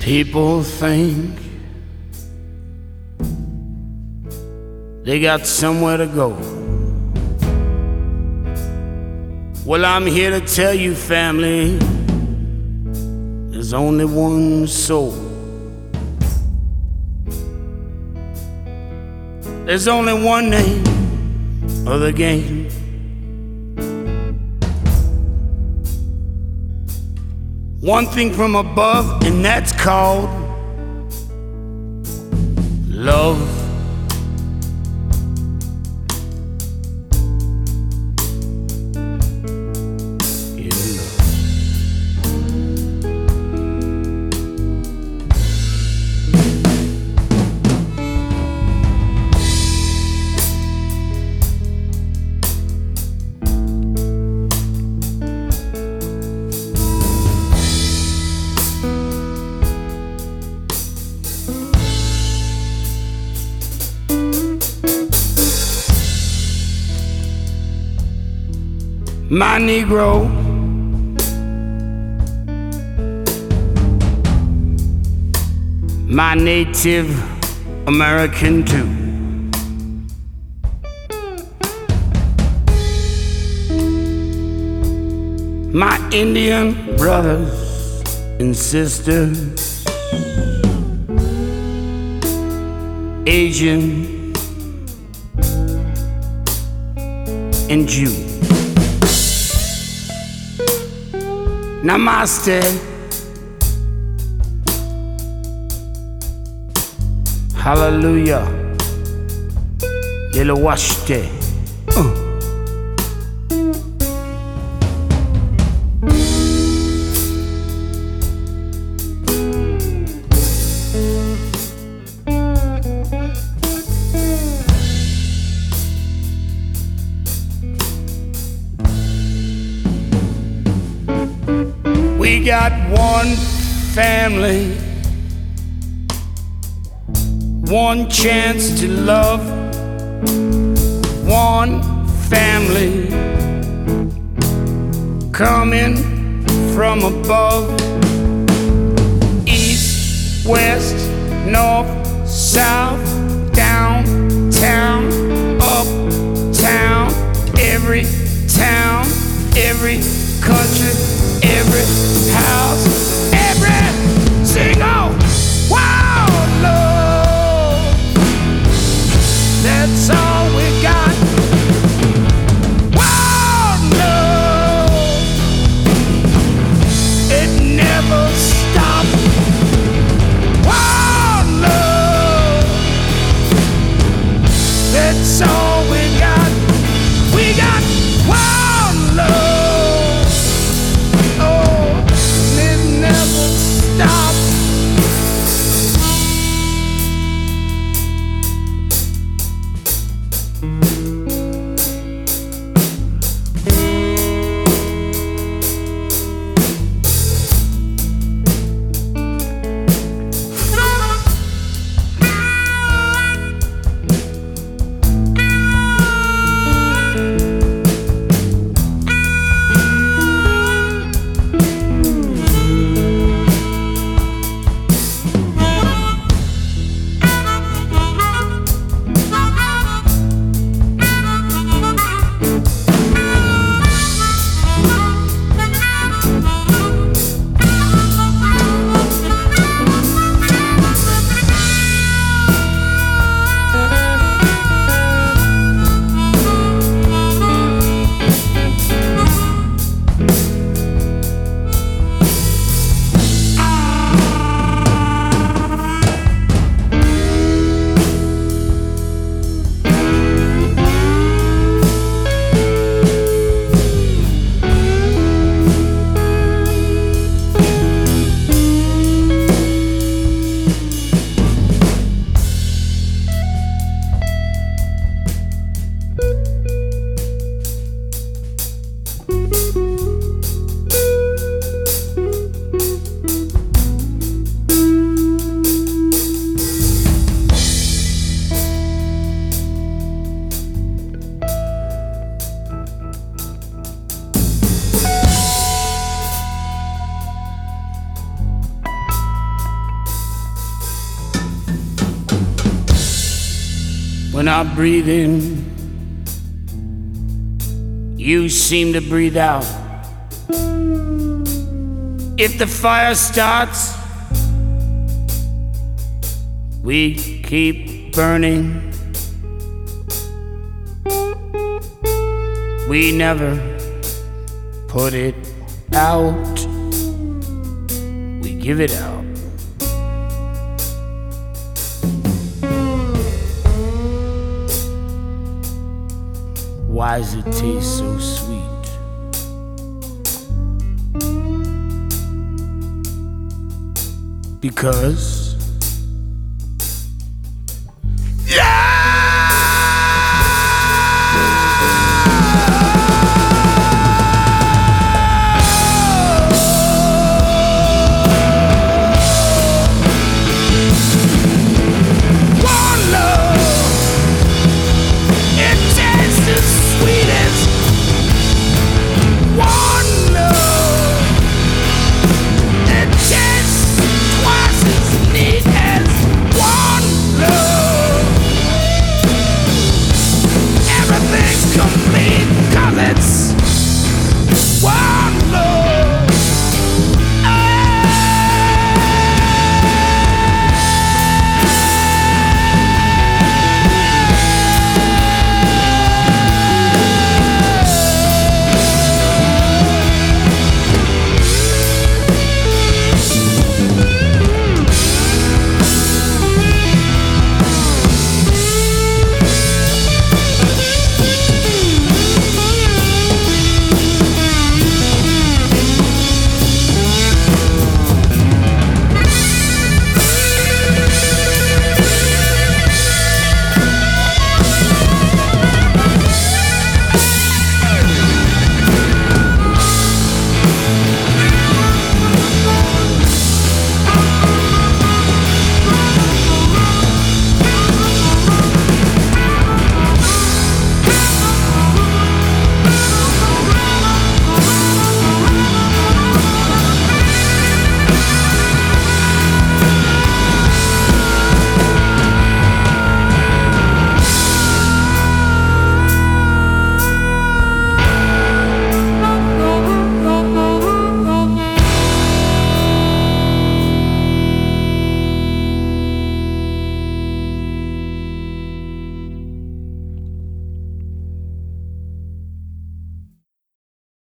People think they got somewhere to go. Well, I'm here to tell you, family, there's only one soul. There's only one name of the game. One thing from above, and that's called love. Yeah, love. My Negro, my Native American too. My Indian brothers and sisters, Asian and Jew. Namaste. Hallelujah. Yelawashte. We got one family, one chance to love, one family coming from above. East, west, north, south, downtown, uptown, every town, every country, every house, every single wild love. That's all we got. Wild love. It never stops. Wild love. That's all we got. We got wild love. Oh, When I breathe in, you seem to breathe out. If the fire starts, we keep burning. We never put it out, we give it out. Why does it taste so sweet? Because